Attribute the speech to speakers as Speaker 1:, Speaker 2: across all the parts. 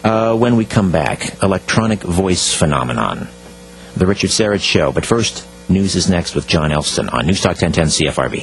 Speaker 1: When we come back, electronic voice phenomenon. The Richard Syrett Show. But first, news is next with John Elston on News Talk 1010 CFRB.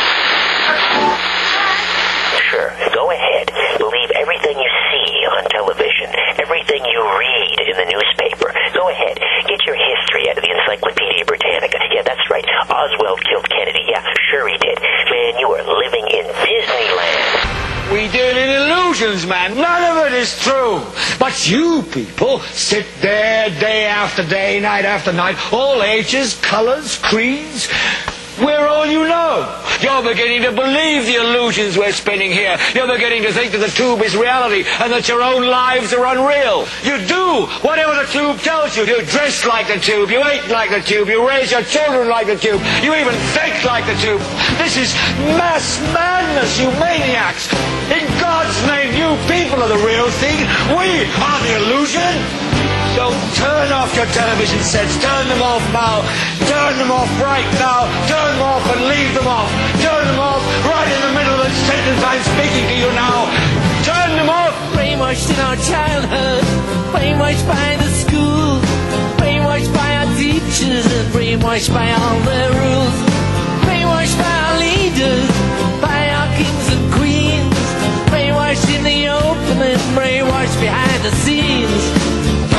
Speaker 2: Sure, go ahead. Believe everything you see on television, everything you read in the newspaper. Go ahead. Get your history out of the Encyclopedia Britannica. Yeah, that's right. Oswald killed Kennedy. Yeah, sure he did. Man, you are living in Disneyland.
Speaker 3: We deal in illusions, man. None of it is true. But you people sit there day after day, night after night, all ages, colors, creeds. We're all you know. You're beginning to believe the illusions we're spinning here. You're beginning to think that the tube is reality and that your own lives are unreal. You do whatever the tube tells you. You dress like the tube. You eat like the tube. You raise your children like the tube. You even think like the tube. This is mass madness, you maniacs. In God's name, you people are the real thing. We are the illusion. So turn off your television sets. Turn them off now. Turn them off right now. Turn them off and leave them off. Turn them off right in the middle of the sentence I'm speaking to you now. Turn them off.
Speaker 4: Brainwashed in our childhood. Brainwashed by the school. Brainwashed by our teachers. And brainwashed by all their rules. Brainwashed by our leaders. By our kings and queens. Brainwashed in the open and brainwashed behind the scenes.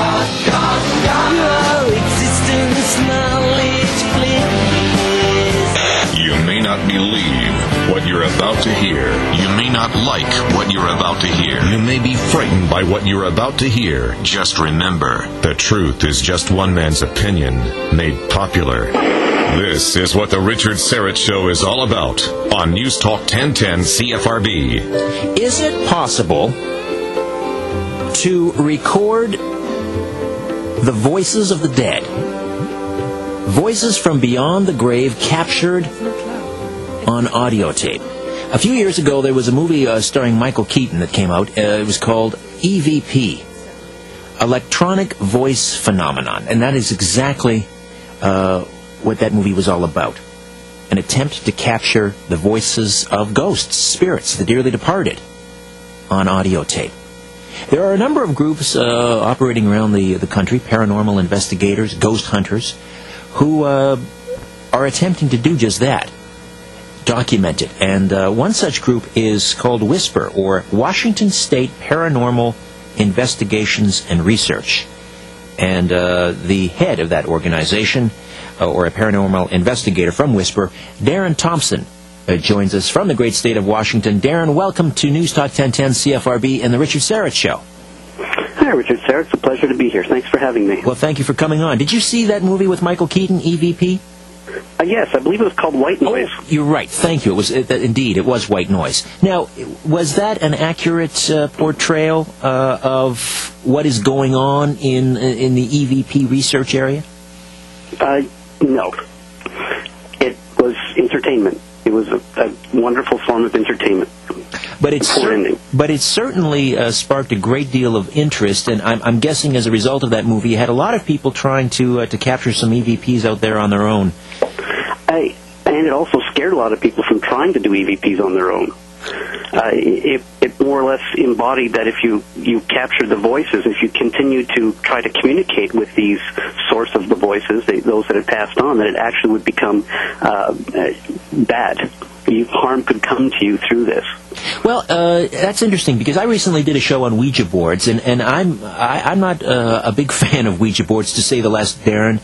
Speaker 4: Your existence knowledge please.
Speaker 5: You may not believe what you're about to hear. You may not like what you're about to hear. You may be frightened by what you're about to hear. Just remember, the truth is just one man's opinion made popular. This is what the Richard Syrett Show is all about on News Talk 1010 CFRB.
Speaker 1: Is it possible to record the voices of the dead, voices from beyond the grave captured on audio tape? A few years ago, there was a movie starring Michael Keaton that came out. It was called EVP, Electronic Voice Phenomenon, and that is exactly what that movie was all about. An attempt to capture the voices of ghosts, spirits, the dearly departed, on audio tape. There are a number of groups operating around the country, paranormal investigators, ghost hunters, who are attempting to do just that, document it. And one such group is called WHISPER, or Washington State Paranormal Investigations and Research. And the head of that organization, or a paranormal investigator from WHISPER, Darren Thompson, joins us from the great state of Washington. Darren, welcome to News Talk 1010 CFRB and the Richard Syrett Show.
Speaker 6: Hi, Richard Syrett. It's a pleasure to be here. Thanks for having me.
Speaker 1: Well, thank you for coming on. Did you see that movie with Michael Keaton, EVP?
Speaker 6: Yes, I believe it was called White Noise.
Speaker 1: Oh, you're right. Thank you. Indeed, it was White Noise. Now, was that an accurate portrayal of what is going on in the EVP research area?
Speaker 6: No. It was entertainment. It was a wonderful form of entertainment.
Speaker 1: But it certainly sparked a great deal of interest, and I'm guessing as a result of that movie, you had a lot of people trying to capture some EVPs out there on their own.
Speaker 6: And it also scared a lot of people from trying to do EVPs on their own. It more or less embodied that if you captured the voices, if you continued to try to communicate with these source of the voices, those that had passed on, that it actually would become bad. Harm could come to you through this.
Speaker 1: Well, that's interesting because I recently did a show on Ouija boards, and I'm not a big fan of Ouija boards, to say the less, Darren.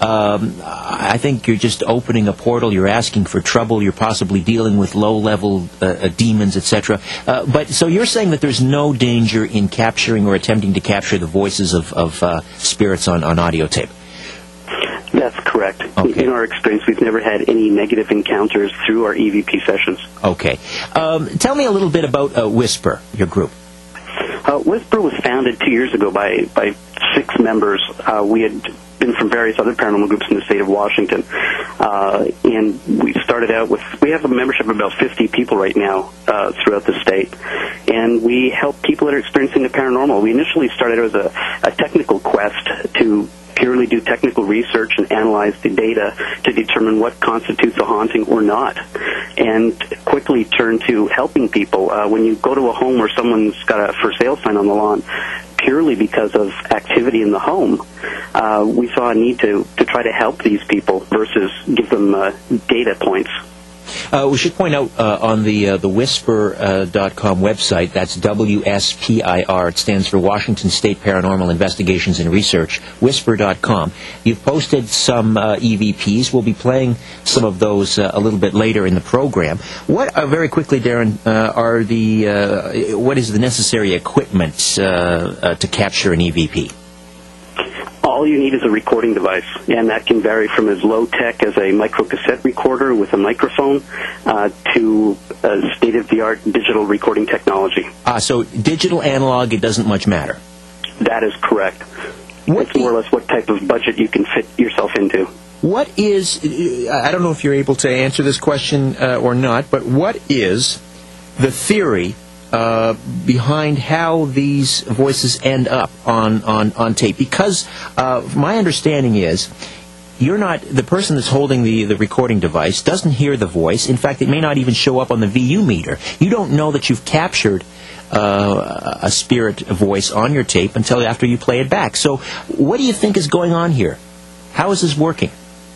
Speaker 1: I think you're just opening a portal. You're asking for trouble. You're possibly dealing with low-level demons, etc. But so you're saying that there's no danger in capturing or attempting to capture the voices of spirits on audio tape?
Speaker 6: That's correct.
Speaker 1: Okay.
Speaker 6: In our experience, we've never had any negative encounters through our EVP sessions.
Speaker 1: Okay. Tell me a little bit about WHISPER, your group.
Speaker 6: WHISPER was founded 2 years ago by 6 members. We had been from various other paranormal groups in the state of Washington. And we started out with, we have a membership of about 50 people right now throughout the state. And we help people that are experiencing the paranormal. We initially started out as a technical quest to purely do technical research and analyze the data to determine what constitutes a haunting or not, and quickly turn to helping people. When you go to a home where someone's got a for sale sign on the lawn, purely because of activity in the home. We saw a need to try to help these people versus give them data points.
Speaker 1: We should point out on the Whisper.com website, that's WSPIR, it stands for Washington State Paranormal Investigations and Research, Whisper.com. You've posted some EVPs. We'll be playing some of those a little bit later in the program. What, very quickly, Darren, what is the necessary equipment to capture an EVP?
Speaker 6: All you need is a recording device, and that can vary from as low-tech as a microcassette recorder with a microphone to state-of-the-art digital recording technology.
Speaker 1: So digital, analog, it doesn't much matter? That
Speaker 6: is correct. It's more or less what type of budget you can fit yourself into.
Speaker 1: What is, I don't know if you're able to answer this question or not, but what is the theory behind how these voices end up on tape? Because my understanding is you're not, the person that's holding the recording device doesn't hear the voice. In fact, it may not even show up on the VU meter. You don't know that you've captured a spirit voice on your tape until after you play it back. So what do you think is going on here? How is this working?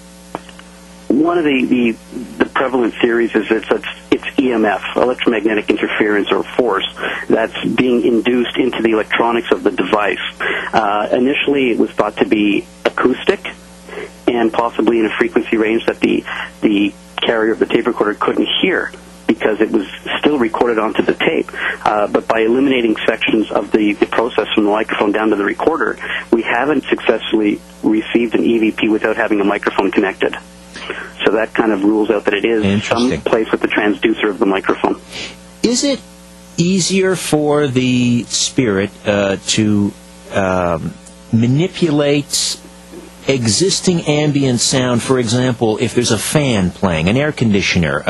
Speaker 6: One of the prevalent theories is it's EMF, electromagnetic interference or force, that's being induced into the electronics of the device. Initially, it was thought to be acoustic and possibly in a frequency range that the carrier of the tape recorder couldn't hear because it was still recorded onto the tape. But by eliminating sections of the process from the microphone down to the recorder, we haven't successfully received an EVP without having a microphone connected. So that kind of rules out that it is some place with the transducer of the microphone.
Speaker 1: Is it easier for the spirit to manipulate existing ambient sound? For example, if there's a fan playing, an air conditioner,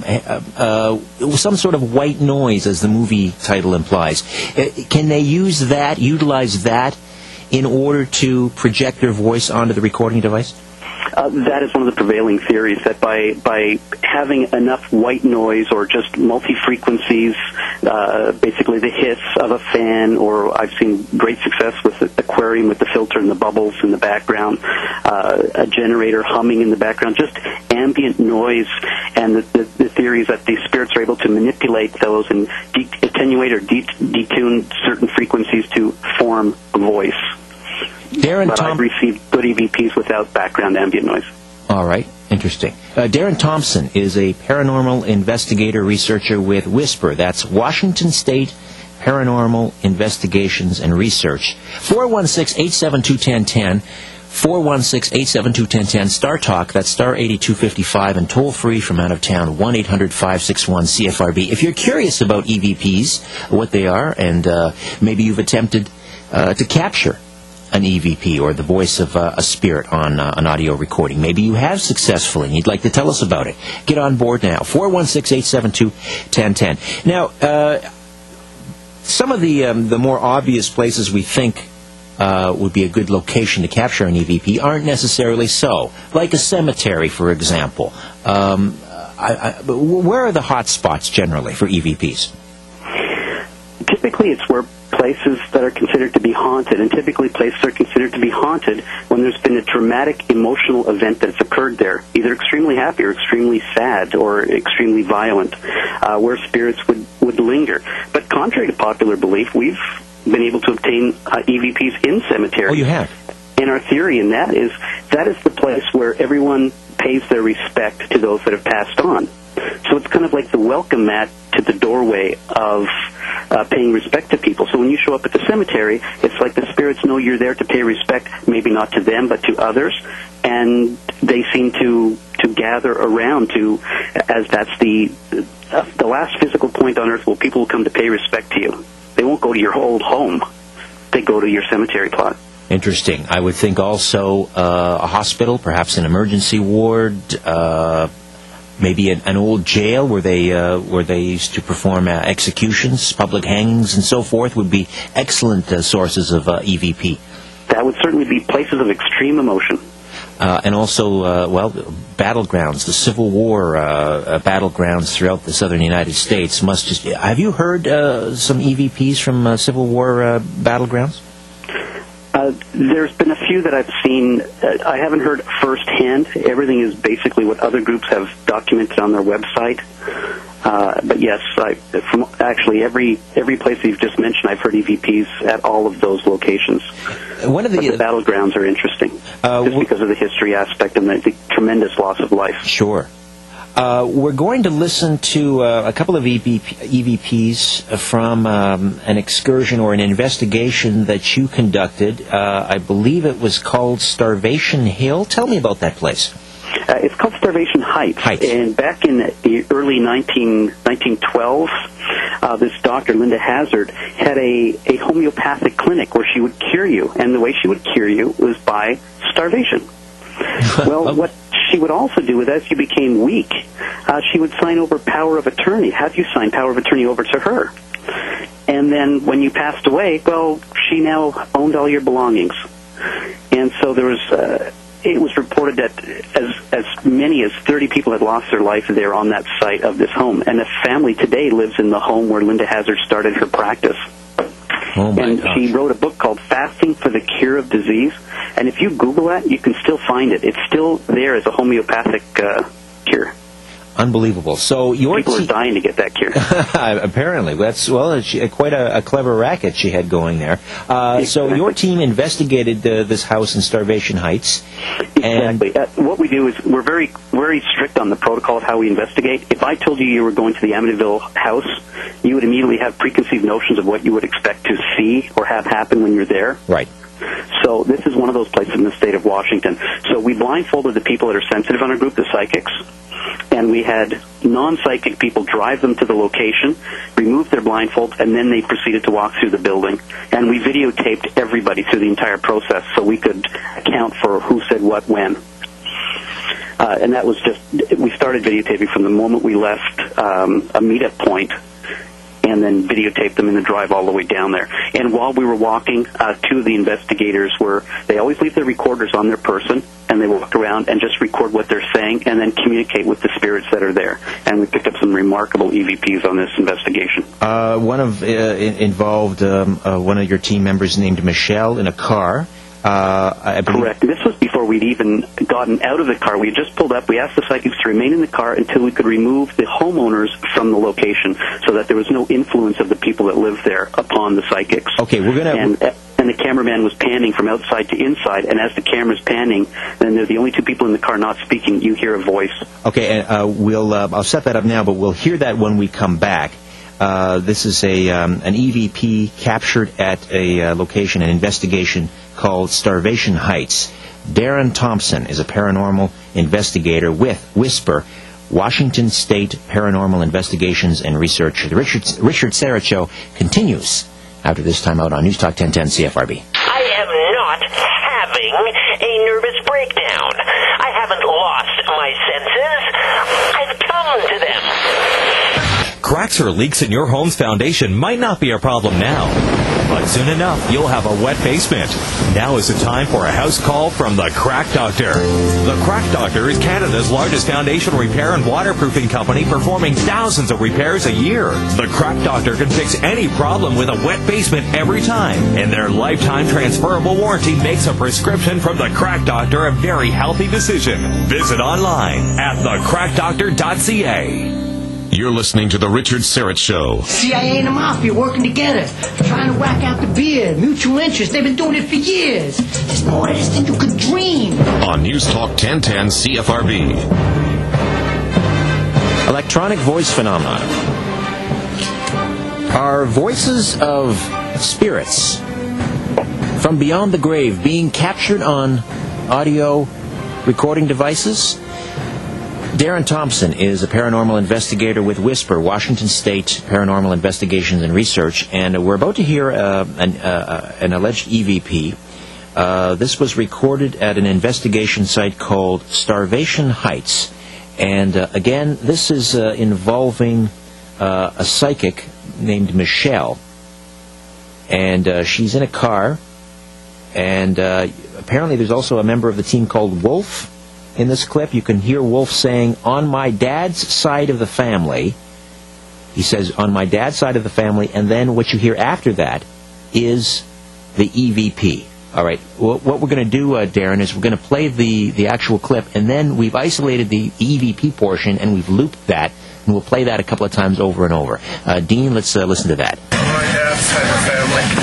Speaker 1: some sort of white noise, as the movie title implies. Can they utilize that in order to project their voice onto the recording device?
Speaker 6: That is one of the prevailing theories, that by having enough white noise or just multi-frequencies, basically the hiss of a fan, or I've seen great success with the aquarium with the filter and the bubbles in the background, a generator humming in the background, just ambient noise, and the theory is that the spirits are able to manipulate those and attenuate or detune certain frequencies to form a voice. But I've received good EVPs without background ambient noise.
Speaker 1: All right. Interesting. Darren Thompson is a paranormal investigator, researcher with Whisper. That's Washington State Paranormal Investigations and Research. 416-872-1010. 416-872-1010. Star Talk, that's star 8255, and toll free from out of town, 1-800-561-CFRB. If you're curious about EVPs, what they are, and maybe you've attempted to capture an EVP or the voice of a spirit on an audio recording. Maybe you have successfully and you'd like to tell us about it. Get on board now. 416-872-1010. Now, some of the more obvious places we think would be a good location to capture an EVP aren't necessarily so. Like a cemetery, for example. Where are the hot spots generally for EVPs?
Speaker 6: Typically, it's where places that are considered to be haunted, and typically places are considered to be haunted when there's been a dramatic emotional event that's occurred there, either extremely happy or extremely sad or extremely violent, where spirits would linger. But contrary to popular belief, we've been able to obtain EVPs in cemeteries.
Speaker 1: Oh, you have?
Speaker 6: And our theory in that is the place where everyone pays their respect to those that have passed on. So it's kind of like the welcome mat to the doorway of paying respect to people. So when you show up at the cemetery, it's like the spirits know you're there to pay respect, maybe not to them, but to others, and they seem to gather around as that's the last physical point on earth where people will come to pay respect to you. They won't go to your old home. They go to your cemetery plot.
Speaker 1: Interesting. I would think also a hospital, perhaps an emergency ward, maybe an old jail where they used to perform executions, public hangings, and so forth would be excellent sources of EVP.
Speaker 6: That would certainly be places of extreme emotion.
Speaker 1: And also, battlegrounds, the Civil War battlegrounds throughout the southern United States must just... Have you heard some EVPs from Civil War battlegrounds?
Speaker 6: There's been a few that I've seen. I haven't heard firsthand. Everything is basically what other groups have documented on their website. But yes, from actually every place you've just mentioned, I've heard EVPs at all of those locations.
Speaker 1: One of the
Speaker 6: battlegrounds are interesting, just because of the history aspect and the tremendous loss of life.
Speaker 1: Sure. We're going to listen to a couple of EVPs from an excursion or an investigation that you conducted. I believe it was called Starvation Hill. Tell me about that place.
Speaker 6: It's called Starvation Heights. And back in the early 1912s, this doctor, Linda Hazard, had a homeopathic clinic where she would cure you. And the way she would cure you was by starvation. Well, what she would also do is, as you became weak, she would sign over power of attorney, have you sign power of attorney over to her. And then when you passed away, well, she now owned all your belongings. And so there was... it was reported that as many as 30 people had lost their life there on that site of this home. And a family today lives in the home where Linda Hazard started her practice. And she wrote a book called Fasting for the Cure of Disease. And if you Google that, you can still find it. It's still there as a homeopathic cure.
Speaker 1: Unbelievable. So your
Speaker 6: people are dying to get that cure.
Speaker 1: Apparently, that's quite a clever racket she had going there. So your team investigated this house in Starvation Heights.
Speaker 6: Exactly. What we do is we're very, very strict on the protocol of how we investigate. If I told you were going to the Amityville house, you would immediately have preconceived notions of what you would expect to see or have happen when you're there.
Speaker 1: Right.
Speaker 6: So this is one of those places in the state of Washington. So we blindfolded the people that are sensitive on our group, the psychics, and we had non-psychic people drive them to the location, remove their blindfolds, and then they proceeded to walk through the building. And we videotaped everybody through the entire process so we could account for who said what when. And that was just, we started videotaping from the moment we left a meetup point, and then videotaped them in the drive all the way down there. And while we were walking, two of the investigators they always leave their recorders on their person, and they walk around and just record what they're saying and then communicate with the spirits that are there. And we picked up some remarkable EVPs on this investigation.
Speaker 1: Involved one of your team members named Michelle in a car.
Speaker 6: Correct. This was before we'd even gotten out of the car. We had just pulled up. We asked the psychics to remain in the car until we could remove the homeowners from the location so that there was no influence of the people that lived there upon the psychics.
Speaker 1: Okay, we're going to...
Speaker 6: And the cameraman was panning from outside to inside, and as the camera's panning, then they're the only two people in the car not speaking, you hear a voice.
Speaker 1: Okay, and I'll set that up now, but we'll hear that when we come back. This is an EVP captured at a location, an investigation called Starvation Heights. Darren Thompson is a paranormal investigator with Whisper, Washington State Paranormal Investigations and Research. The Richard Syrett Show continues after this time out on News Talk 1010 CFRB.
Speaker 2: I am not having a nervous breakdown. I haven't lost my senses. I've come to them.
Speaker 7: Cracks or leaks in your home's foundation might not be a problem now, but soon enough, you'll have a wet basement. Now is the time for a house call from the Crack Doctor. The Crack Doctor is Canada's largest foundation repair and waterproofing company, performing thousands of repairs a year. The Crack Doctor can fix any problem with a wet basement every time, and their lifetime transferable warranty makes a prescription from the Crack Doctor a very healthy decision. Visit online at thecrackdoctor.ca.
Speaker 5: You're listening to The Richard Syrett Show.
Speaker 8: CIA and the Mafia working together, trying to whack out the beard, mutual interest. They've been doing it for years. There's more to this than you could dream.
Speaker 5: On News Talk 1010 CFRB.
Speaker 1: Electronic voice phenomenon. Are voices of spirits from beyond the grave being captured on audio recording devices? Darren Thompson is a paranormal investigator with Whisper, Washington State Paranormal Investigations and Research, and we're about to hear an alleged EVP. This was recorded at an investigation site called Starvation Heights, and again, this is involving a psychic named Michelle, and she's in a car, and apparently there's also a member of the team called Wolf in this clip. You can hear Wolf saying, on my dad's side of the family. He says, on my dad's side of the family, and then what you hear after that is the EVP. All right, what we're going to do, Darren, is we're going to play the actual clip, and then we've isolated the EVP portion, and we've looped that, and we'll play that a couple of times over and over. Dean, let's listen to that.
Speaker 9: On my dad's side of the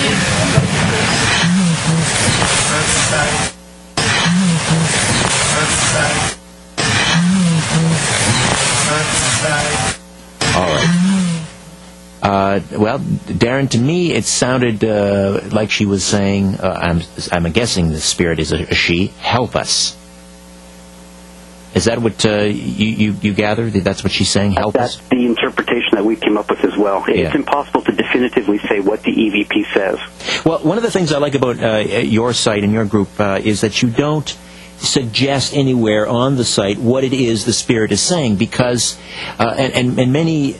Speaker 9: family.
Speaker 1: All right. Well, Darren, to me, it sounded like she was saying, I'm guessing the spirit is a she, help us. Is that what you gather? That's what she's saying, help us?
Speaker 6: That's the interpretation that we came up with as well. It's impossible to definitively say what the EVP says.
Speaker 1: Well, one of the things I like about your site and your group is that you don't suggest anywhere on the site what it is the spirit is saying, because and many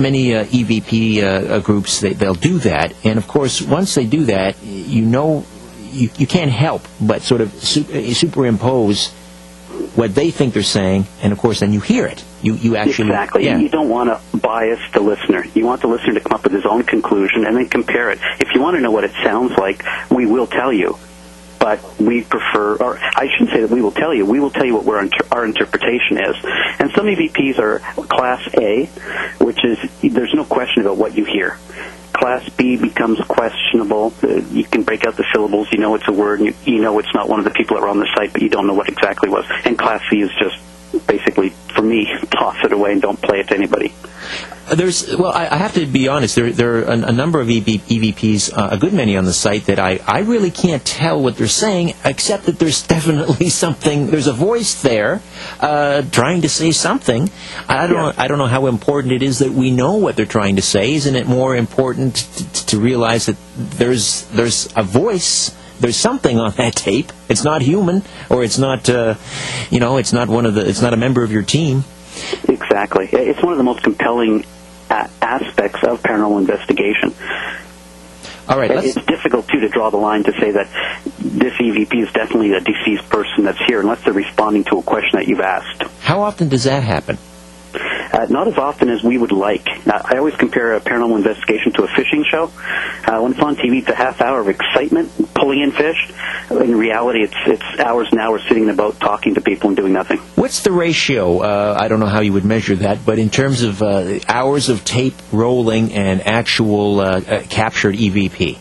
Speaker 1: EVP groups they'll do that, and of course once they do that, you can't help but sort of superimpose what they think they're saying, and of course then you hear it. You actually
Speaker 6: exactly.
Speaker 1: Yeah.
Speaker 6: You don't want to bias the listener. You want the listener to come up with his own conclusion and then compare it. If you want to know what it sounds like, we will tell you. But we prefer, or I shouldn't say that we will tell you what our interpretation is. And some EVPs are Class A, which is, there's no question about what you hear. Class B becomes questionable. You can break out the syllables, you know it's a word, and you know it's not one of the people that were on the site, but you don't know what exactly was. And Class C is just basically, for me, toss it away and don't play it to anybody.
Speaker 1: I have to be honest, there are a number of EVPs, a good many on the site, that I really can't tell what they're saying, except that there's definitely something, there's a voice there trying to say something. I don't know how important it is that we know what they're trying to say. Isn't it more important to realize that there's a voice, there's something on that tape? It's not human, or it's not, it's not a member of your team.
Speaker 6: Exactly. It's one of the most compelling aspects of paranormal investigation.
Speaker 1: All right.
Speaker 6: It's difficult, too, to draw the line to say that this EVP is definitely a deceased person that's here, unless they're responding to a question that you've asked.
Speaker 1: How often does that happen?
Speaker 6: Not as often as we would like. I always compare a paranormal investigation to a fishing show. When it's on TV, it's a half hour of excitement, pulling in fish. In reality, it's hours and hours sitting in a boat talking to people and doing nothing.
Speaker 1: What's the ratio? I don't know how you would measure that, but in terms of hours of tape rolling and actual captured EVP?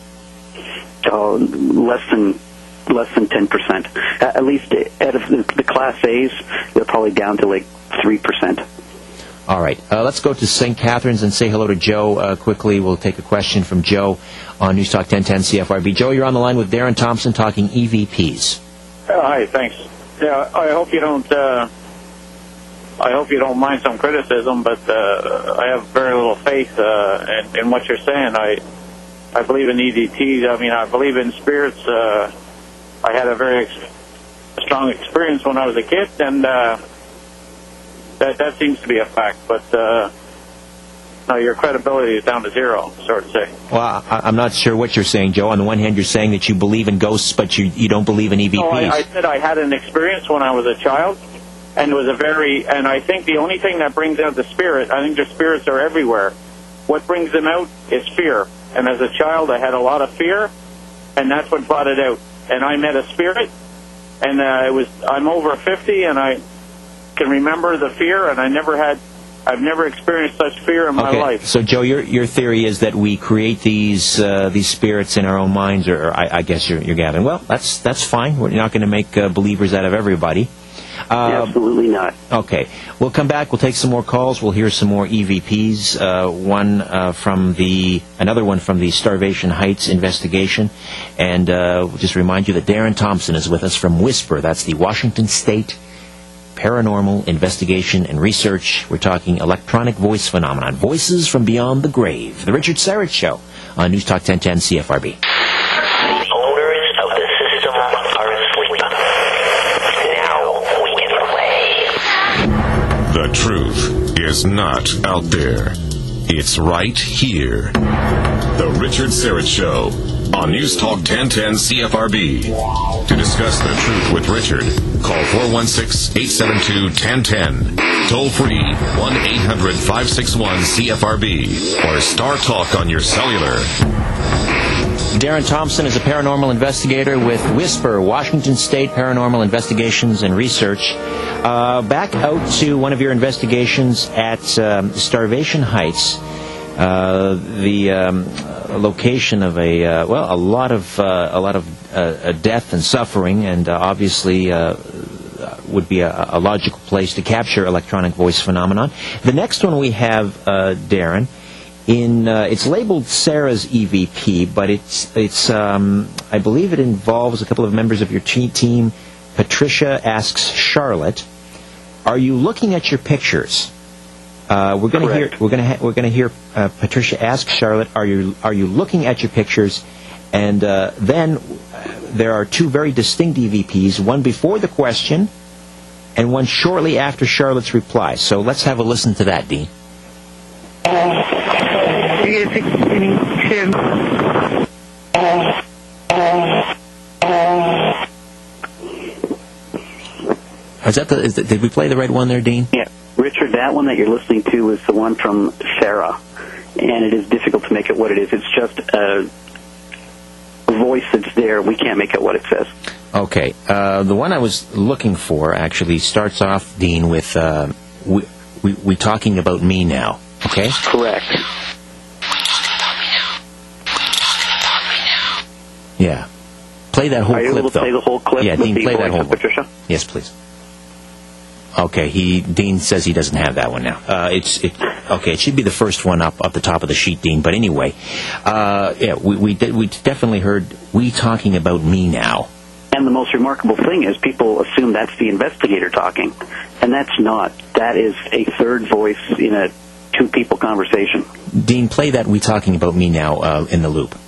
Speaker 6: Less than 10%. At least out of the Class A's, they're probably down to like 3%.
Speaker 1: All right. Let's go to St. Catharines and say hello to Joe quickly. We'll take a question from Joe on News Talk 1010 CFRB. Joe, you're on the line with Darren Thompson talking EVPs.
Speaker 10: Hi, thanks. Yeah, I hope you don't mind some criticism, but I have very little faith in what you're saying. I believe in EVPs. I mean, I believe in spirits. I had a very strong experience when I was a kid, and that seems to be a fact, but no, your credibility is down to zero, sort of say.
Speaker 1: Well, I'm not sure what you're saying, Joe. On the one hand, you're saying that you believe in ghosts, but you don't believe in EVPs.
Speaker 10: No, I said I had an experience when I was a child, and it was and I think the only thing that brings out the spirit, I think the spirits are everywhere. What brings them out is fear. And as a child, I had a lot of fear, and that's what brought it out. And I met a spirit, and I'm over 50, and I can remember the fear, and I've never experienced such fear in my life.
Speaker 1: So, Joe, your theory is that we create these spirits in our own minds, or I guess you're gathering. Well, that's fine. We're not going to make believers out of everybody.
Speaker 6: Absolutely not.
Speaker 1: Okay, we'll come back. We'll take some more calls. We'll hear some more EVPs. Another one from the Starvation Heights investigation, and we'll just remind you that Darren Thompson is with us from WHISPER. That's the Washington State Paranormal Investigation and Research. We're talking electronic voice phenomenon, voices from beyond the grave. The Richard Syrett Show on News Talk 1010 CFRB.
Speaker 2: The owners of the system are asleep. Now we can play.
Speaker 5: The truth is not out there. It's right here. The Richard Syrett Show. on News Talk 1010 CFRB. To discuss the truth with Richard, call 416-872-1010. Toll free 1-800-561-CFRB or Star Talk on your cellular.
Speaker 1: Darren Thompson is a paranormal investigator with Whisper, Washington State Paranormal Investigations and Research. Back out to one of your investigations at Starvation Heights, the location of a lot of death and suffering, and obviously would be a logical place to capture electronic voice phenomenon. The next one we have, Darren. It's labeled Sarah's EVP, but it's I believe it involves a couple of members of your team. Patricia asks Charlotte, "Are you looking at your pictures?" We're going to hear Patricia ask Charlotte, "Are you looking at your pictures?" And then there are two very distinct EVPs, one before the question and one shortly after Charlotte's reply. So let's have a listen to that, Dean. Did we play the right one there, Dean?
Speaker 6: Yeah. Richard, that one that you're listening to is the one from Sarah, and it is difficult to make it what it is. It's just a voice that's there. We can't make it what it says.
Speaker 1: Okay. The one I was looking for actually starts off, Dean, with we talking about me now. Okay?
Speaker 6: Correct.
Speaker 1: Yeah. Play that whole clip, though.
Speaker 6: Are you able to play the whole clip?
Speaker 1: Yeah, Dean, play that whole one.
Speaker 6: Patricia?
Speaker 1: Yes, please. Okay, Dean says he doesn't have that one now. It should be the first one up the top of the sheet, Dean. But anyway, we definitely heard we talking about me now.
Speaker 6: And the most remarkable thing is people assume that's the investigator talking, and that's not. That is a third voice in a two-people conversation.
Speaker 1: Dean, play that we talking about me now in the loop.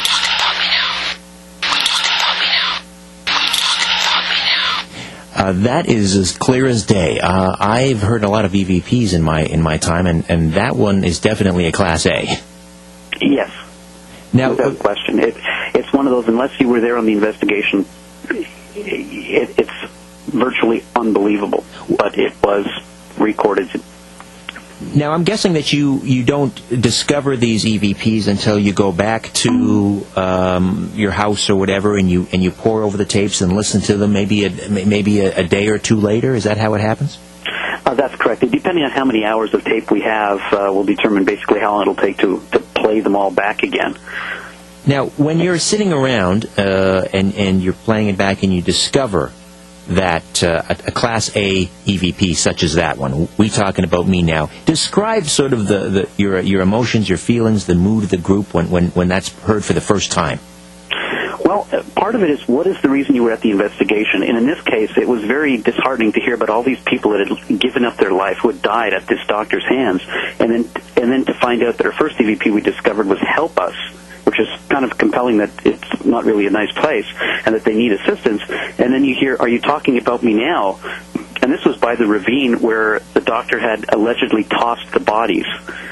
Speaker 1: That is as clear as day. I've heard a lot of EVPs in my time, and that one is definitely a Class A.
Speaker 6: Yes.
Speaker 1: Now,
Speaker 6: without question, it's one of those. Unless you were there on the investigation, it's virtually unbelievable. But it was recorded.
Speaker 1: Now, I'm guessing that you don't discover these EVPs until you go back to your house or whatever, and you pore over the tapes and listen to them maybe a day or two later. Is that how it happens?
Speaker 6: That's correct. Depending on how many hours of tape we have, will determine basically how long it'll take to play them all back again.
Speaker 1: Now, when you're sitting around and you're playing it back and you discover that a Class A EVP such as that one, we talking about me now, describe sort of your emotions, your feelings, the mood of the group when that's heard for the first time.
Speaker 6: Well, part of it is what is the reason you were at the investigation? And in this case, it was very disheartening to hear about all these people that had given up their life, who had died at this doctor's hands, and then to find out that our first EVP we discovered was Help Us, which is kind of compelling that it's not really a nice place and that they need assistance. And then you hear, "Are you talking about me now?" And this was by the ravine where the doctor had allegedly tossed the bodies.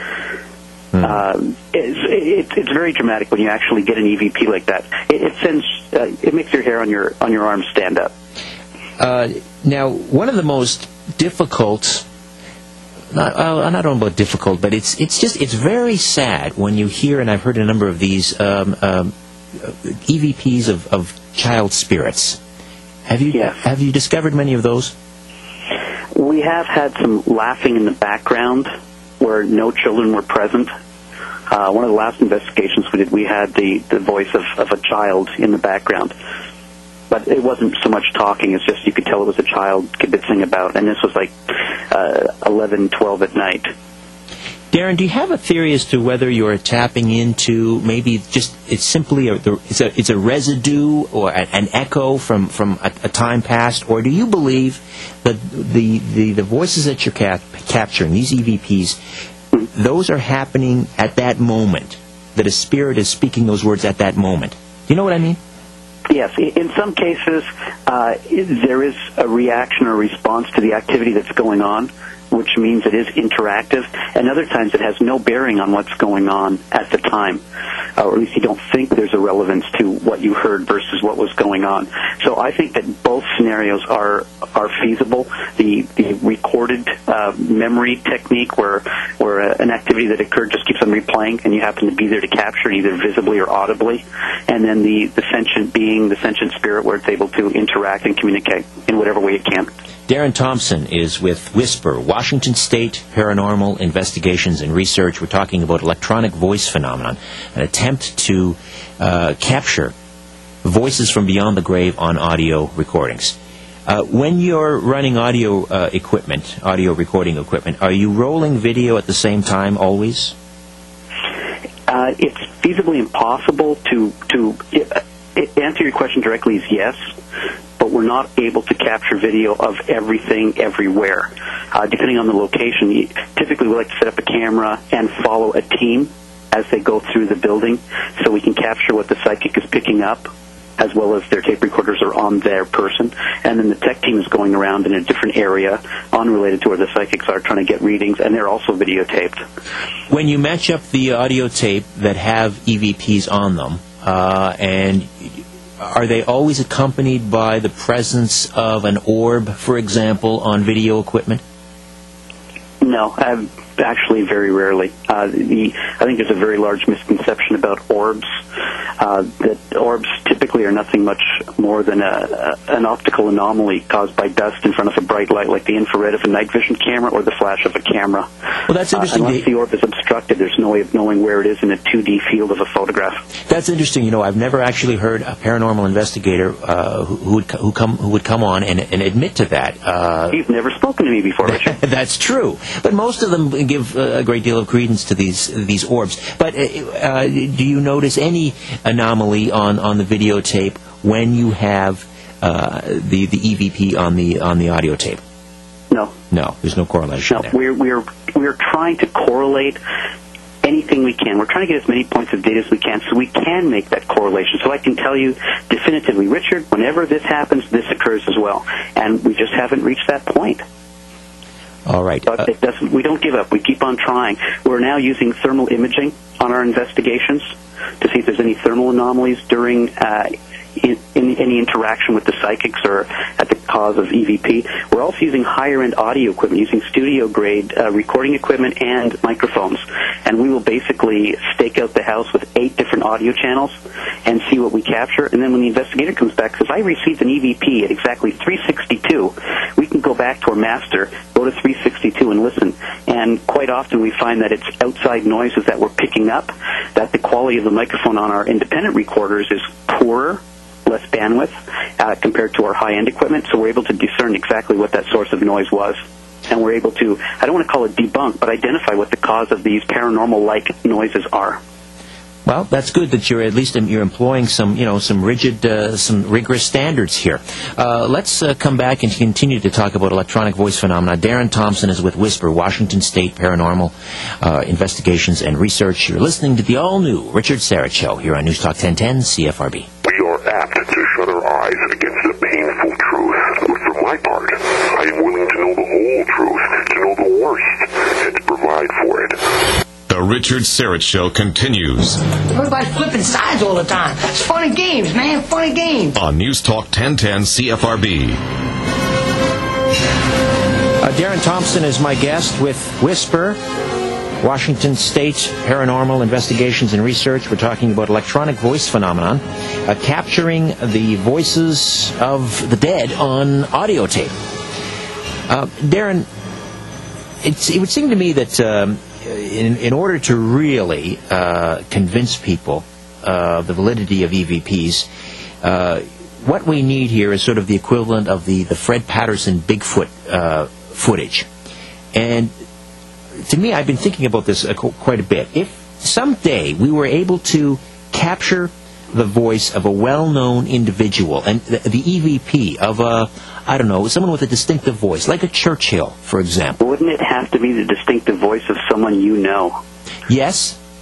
Speaker 6: It's very dramatic when you actually get an EVP like that. It makes your hair on your arms stand up.
Speaker 1: Now, one of the most difficult. I don't know about difficult, but it's very sad when you hear, and I've heard a number of these EVPs of child spirits. Have you discovered many of those?
Speaker 6: We have had some laughing in the background where no children were present. One of the last investigations we did, we had the voice of a child in the background. But it wasn't so much talking, it's just you could tell it was a child kibitzing about, and this was like 11, 12 at night.
Speaker 1: Darren, do you have a theory as to whether you're tapping into maybe just it's simply it's a residue or an echo from a time past, or do you believe that the voices that you're capturing, these EVPs, those are happening at that moment, that a spirit is speaking those words at that moment? Do you know what I mean?
Speaker 6: Yes, in some cases there is a reaction or response to the activity that's going on, which means it is interactive, and other times it has no bearing on what's going on at the time, or at least you don't think there's a relevance to what you heard versus what was going on. So I think that both scenarios are feasible. The recorded memory technique, where an activity that occurred just keeps on replaying, and you happen to be there to capture it either visibly or audibly, and then the sentient being, the sentient spirit, where it's able to interact and communicate in whatever way it can.
Speaker 1: Darren Thompson is with Whisper, Washington State Paranormal Investigations and Research. We're talking about electronic voice phenomenon, an attempt to capture voices from beyond the grave on audio recordings. When you're running audio recording equipment, are you rolling video at the same time always?
Speaker 6: It's feasibly impossible to answer your question directly is yes, but we're not able to capture video of everything everywhere. Depending on the location, typically we like to set up a camera and follow a team as they go through the building so we can capture what the psychic is picking up, as well as their tape recorders are on their person. And then the tech team is going around in a different area, unrelated to where the psychics are, trying to get readings, and they're also videotaped.
Speaker 1: When you match up the audio tape that have EVPs on them, and are they always accompanied by the presence of an orb, for example, on video equipment?
Speaker 6: No, actually very rarely. I think there's a very large misconception about orbs, that orbs typically are nothing much more than an optical anomaly caused by dust in front of a bright light, like the infrared of a night vision camera or the flash of a camera.
Speaker 1: Well, that's interesting.
Speaker 6: Unless the orb is obstructed, there's no way of knowing where it is in a 2D field of a photograph.
Speaker 1: That's interesting. You know, I've never actually heard a paranormal investigator who would come on and admit to that.
Speaker 6: You've never spoken to me before, Richard.
Speaker 1: That's true. But most of them give a great deal of credence to these orbs. But do you notice any anomaly on the videotape when you have the EVP on the audio tape? No, there's no correlation there.
Speaker 6: We're trying to correlate anything we can. We're trying to get as many points of data as we can so we can make that correlation. So I can tell you definitively, Richard, whenever this happens, this occurs as well. And we just haven't reached that point.
Speaker 1: All right.
Speaker 6: But we don't give up. We keep on trying. We're now using thermal imaging on our investigations to see if there's any thermal anomalies during any interaction with the psychics or at the cause of EVP. We're also using higher-end audio equipment, using studio-grade recording equipment and microphones. And we will basically stake out the house with 8 different audio channels and see what we capture. And then when the investigator comes back and says, I received an EVP at exactly 362, we can go back to our master, go to 362 and listen. And quite often we find that it's outside noises that we're picking up, that the quality of the microphone on our independent recorders is poorer, less bandwidth compared to our high-end equipment, so we're able to discern exactly what that source of noise was. And we're able to, I don't want to call it debunk, but identify what the cause of these paranormal-like noises are.
Speaker 1: Well, that's good that you're at least employing some rigorous standards here. Let's come back and continue to talk about electronic voice phenomena. Darren Thompson is with Whisper, Washington State Paranormal Investigations and Research. You're listening to the all-new Richard Syrett Show here on News Talk 1010 CFRB.
Speaker 11: We are apt to shut our eyes against the painful truth. But for my part, I am willing to know the whole truth, to know the worst, and to provide for it.
Speaker 5: The Richard Syrett Show continues.
Speaker 8: Everybody's flipping sides all the time. It's fun and games, man. Fun and games.
Speaker 5: On News Talk 1010 CFRB.
Speaker 1: Darren Thompson is my guest with Whisper, Washington State Paranormal Investigations and Research. We're talking about electronic voice phenomenon, capturing the voices of the dead on audio tape. Darren, it would seem to me that in order to really convince people of the validity of EVPs, what we need here is sort of the equivalent of the Fred Patterson Bigfoot footage. And to me, I've been thinking about this quite a bit. If someday we were able to capture the voice of a well-known individual, and the EVP of someone with a distinctive voice, like a Churchill, for example.
Speaker 6: Wouldn't it have to be the distinctive voice of someone you know?
Speaker 1: Yes,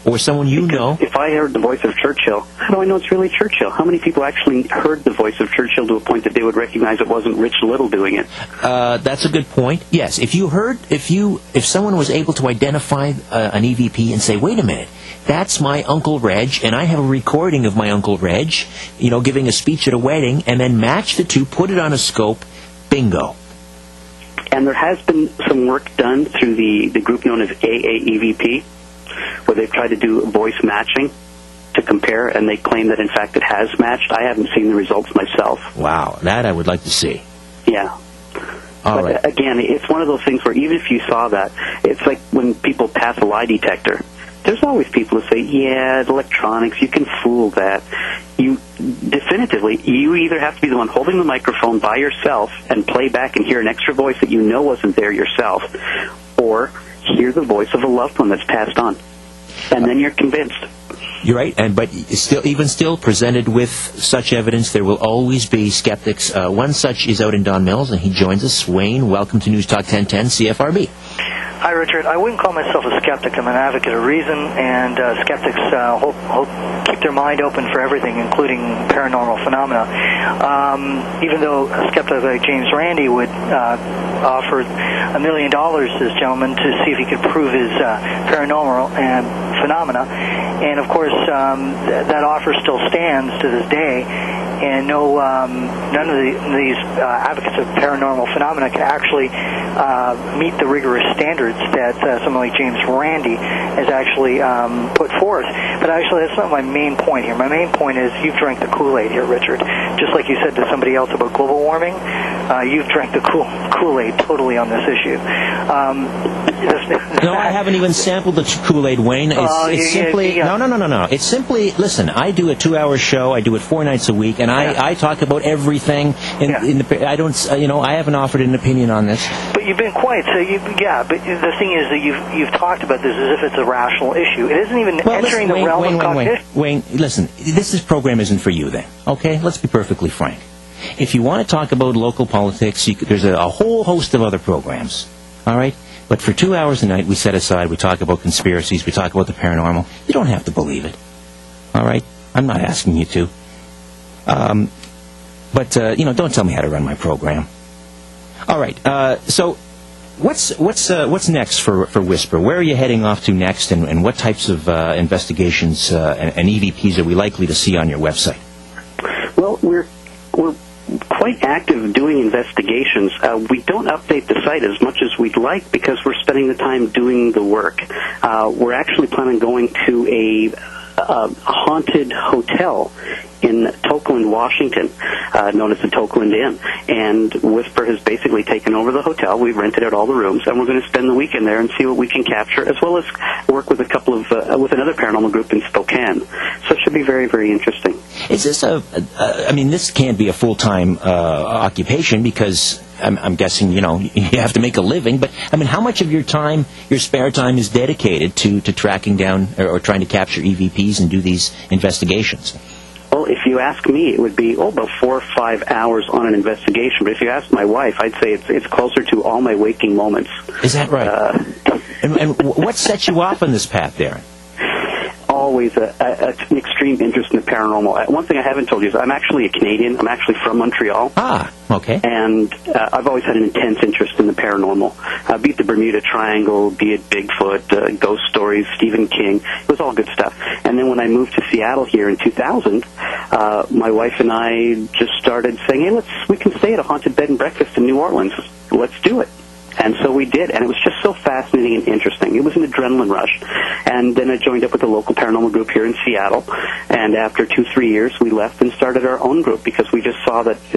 Speaker 1: or someone you know.
Speaker 6: If I heard the voice of Churchill, how do I know it's really Churchill? How many people actually heard the voice of Churchill to a point that they would recognize it wasn't Rich Little doing it?
Speaker 1: That's a good point. Yes, if someone was able to identify an EVP and say, wait a minute, that's my Uncle Reg, and I have a recording of my Uncle Reg, giving a speech at a wedding, and then match the two, put it on a scope, bingo.
Speaker 6: And there has been some work done through the group known as AAEVP, where they've tried to do voice matching to compare, and they claim that, in fact, it has matched. I haven't seen the results myself.
Speaker 1: Wow, that I would like to see.
Speaker 6: Yeah.
Speaker 1: All right.
Speaker 6: Again, it's one of those things where even if you saw that, it's like when people pass a lie detector. There's always people who say, yeah, electronics, you can fool that. You either have to be the one holding the microphone by yourself and play back and hear an extra voice that you know wasn't there yourself, or hear the voice of a loved one that's passed on. And then you're convinced.
Speaker 1: You're right, but even still, presented with such evidence, there will always be skeptics. One such is out in Don Mills, and he joins us. Wayne, welcome to News Talk 1010 CFRB.
Speaker 12: Hi, Richard. I wouldn't call myself a skeptic. I'm an advocate of reason, and skeptics keep their mind open for everything, including paranormal phenomena. Even though a skeptic like James Randi would offer $1 million to this gentleman to see if he could prove his paranormal phenomena, and of course that offer still stands to this day. And none of these advocates of paranormal phenomena can actually meet the rigorous standards that someone like James Randi has actually put forth. But actually, that's not my main point here. My main point is you've drank the Kool-Aid here, Richard. Just like you said to somebody else about global warming, you've drank the Kool-Aid totally on this issue.
Speaker 1: No, I haven't even sampled the Kool-Aid, Wayne. It's simply... No. It's simply, listen, I do a 2-hour show. I do it 4 nights a week, and I talk about everything. I haven't offered an opinion on this.
Speaker 12: But you've been quiet, but the thing is that you've talked about this as if it's a rational issue. It isn't even entering the realm of cognition.
Speaker 1: Wayne, listen, this program isn't for you then, okay? Let's be perfectly frank. If you want to talk about local politics, there's a whole host of other programs, all right? But for 2 hours a night, we set aside, we talk about conspiracies, we talk about the paranormal. You don't have to believe it, all right? I'm not asking you to. But don't tell me how to run my program. All right, so what's next for Whisper? Where are you heading off to next, and what types of investigations and EVPs are we likely to see on your website?
Speaker 6: Well, we're quite active doing investigations. We don't update the site as much as we'd like because we're spending the time doing the work. We're actually planning on going to a haunted hotel in Tokeland, Washington, known as the Tokeland Inn. And Whisper has basically taken over the hotel. We've rented out all the rooms, and we're going to spend the weekend there and see what we can capture, as well as work with with another paranormal group in Spokane. So it should be very, very interesting.
Speaker 1: Is this this can't be a full-time occupation because I'm guessing, you have to make a living, but, how much of your time, your spare time, is dedicated to tracking down or trying to capture EVPs and do these investigations?
Speaker 6: Well, if you ask me, it would be about 4 or 5 hours on an investigation. But if you ask my wife, I'd say it's closer to all my waking moments.
Speaker 1: Is that right? And what sets you off on this path, Darren?
Speaker 6: Always an extreme interest in the paranormal. One thing I haven't told you is I'm actually a Canadian. I'm actually from Montreal.
Speaker 1: Ah, okay.
Speaker 6: And I've always had an intense interest in the paranormal. Be it the Bermuda Triangle, be it Bigfoot, ghost stories, Stephen King. It was all good stuff. And then when I moved to Seattle here in 2000, my wife and I just started saying, hey, we can stay at a haunted bed and breakfast in New Orleans. Let's do it. And so we did, and it was just so fascinating and interesting. It was an adrenaline rush. And then I joined up with a local paranormal group here in Seattle, and after 2-3 years, we left and started our own group because we just saw that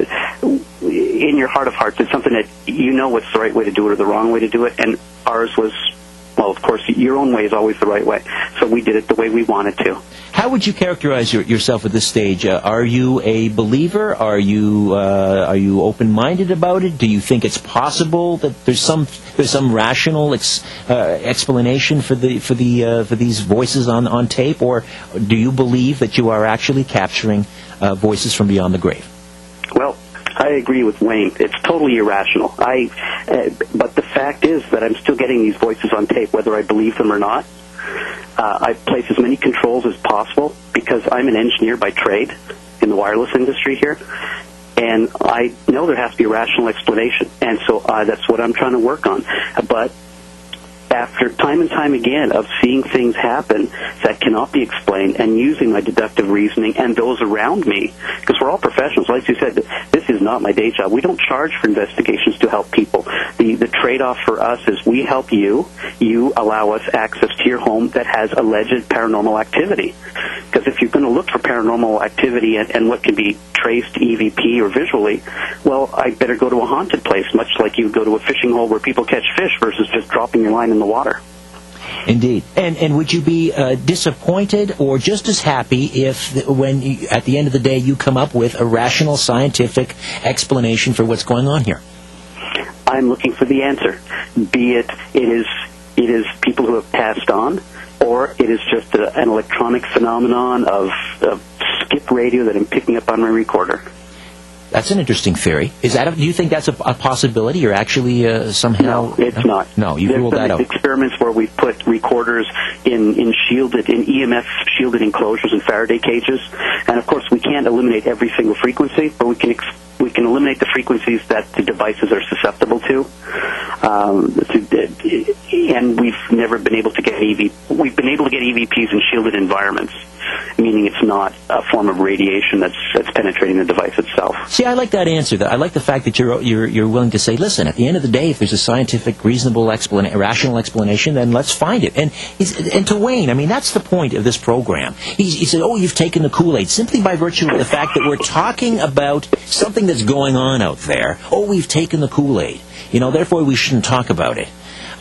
Speaker 6: in your heart of hearts, it's something that you know what's the right way to do it or the wrong way to do it, and ours was, well, of course, your own way is always the right way. So we did it the way we wanted to.
Speaker 1: How would you characterize yourself at this stage? Are you a believer? Are you open-minded about it? Do you think it's possible that there's some rational explanation for these voices on tape, or do you believe that you are actually capturing voices from beyond the grave?
Speaker 6: Well, I agree with Wayne. It's totally irrational. But the fact is that I'm still getting these voices on tape, whether I believe them or not. I place as many controls as possible because I'm an engineer by trade in the wireless industry here. And I know there has to be a rational explanation. And so that's what I'm trying to work on. But after time and time again of seeing things happen that cannot be explained and using my deductive reasoning and those around me, because we're all professionals. Like you said, this is not my day job. We don't charge for investigations to help people. The trade-off for us is we help you. You allow us access to your home that has alleged paranormal activity. Because if you're going to look for paranormal activity and what can be traced EVP or visually, well, I better go to a haunted place, much like you go to a fishing hole where people catch fish versus just dropping your line in the water.
Speaker 1: Indeed. And would you be disappointed or just as happy if, when you, at the end of the day, you come up with a rational scientific explanation for what's going on here?
Speaker 6: I'm looking for the answer. Be it is people who have passed on, or it is just an electronic phenomenon of skip radio that I'm picking up on my recorder.
Speaker 1: That's an interesting theory. Do you think that's a possibility? You're actually somehow...
Speaker 6: No, it's not.
Speaker 1: No, you ruled that out.
Speaker 6: There's experiments where we've put recorders in EMF shielded enclosures in Faraday cages, and of course we can't eliminate every single frequency, but we can eliminate the frequencies that the devices are susceptible to. And we've never been able to get We've been able to get EVPs in shielded environments, meaning it's not a form of radiation that's penetrating the device itself.
Speaker 1: See, I like that answer. I like the fact that you're willing to say, listen, at the end of the day, if there's a scientific, reasonable, rational explanation, then let's find it. And to Wayne, I mean, that's the point of this program. He said, oh, you've taken the Kool-Aid, simply by virtue of the fact that we're talking about something that's going on out there. Oh, we've taken the Kool-Aid. Therefore we shouldn't talk about it.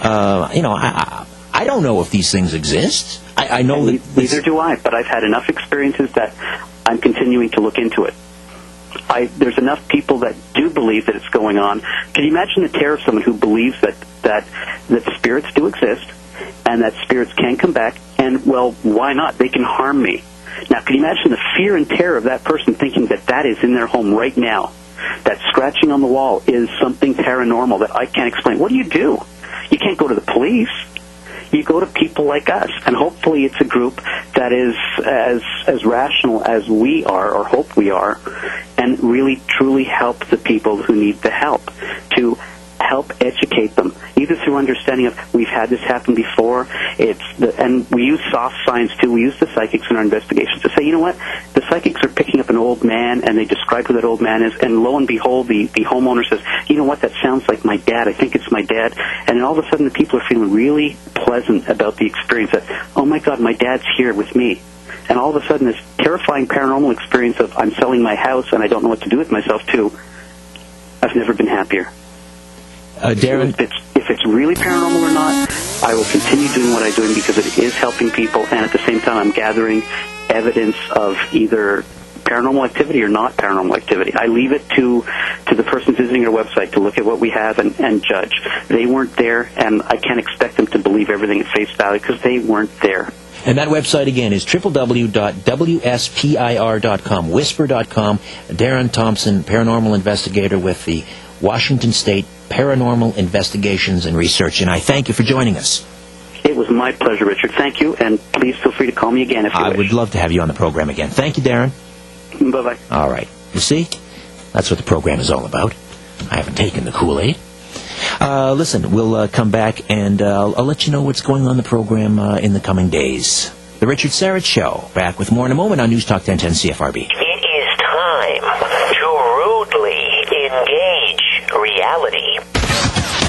Speaker 1: I don't know if these things exist. I know that...
Speaker 6: Neither do I, but I've had enough experiences that I'm continuing to look into it. There's enough people that do believe that it's going on. Can you imagine the terror of someone who believes that spirits do exist and that spirits can come back, and, well, why not? They can harm me. Now, can you imagine the fear and terror of that person thinking that is in their home right now? That scratching on the wall is something paranormal that I can't explain. What do? You can't go to the police. You go to people like us, and hopefully it's a group that is as rational as we are, or hope we are, and really truly help the people who need the help, to help educate them, either through understanding of we've had this happen before, and we use soft science too. We use the psychics in our investigations to say, you know what, the psychics are picking up an old man, and they describe who that old man is, and lo and behold, the homeowner says, you know what, that sounds like my dad. I think it's my dad. And then all of a sudden, the people are feeling really pleasant about the experience that, oh my God, my dad's here with me. And all of a sudden, this terrifying paranormal experience of I'm selling my house and I don't know what to do with myself too. I've never been happier.
Speaker 1: Darren,
Speaker 6: if it's really paranormal or not, I will continue doing what I'm doing because it is helping people, and at the same time I'm gathering evidence of either paranormal activity or not paranormal activity. I leave it to the person visiting our website to look at what we have and judge. They weren't there, and I can't expect them to believe everything at face value because they weren't there.
Speaker 1: And that website, again, is www.wspir.com, whisper.com. Darren Thompson, paranormal investigator with the Washington State Paranormal Investigations and Research. And I thank you for joining us.
Speaker 6: It was my pleasure, Richard. Thank you, and please feel free to call me again if you wish.
Speaker 1: I would love to have you on the program again. Thank you, Darren.
Speaker 6: Bye-bye.
Speaker 1: All right. You see? That's what the program is all about. I haven't taken the Kool-Aid. Listen, we'll come back, and I'll let you know what's going on in the program in the coming days. The Richard Syrett Show. Back with more in a moment on News Talk 1010 CFRB.
Speaker 2: It is time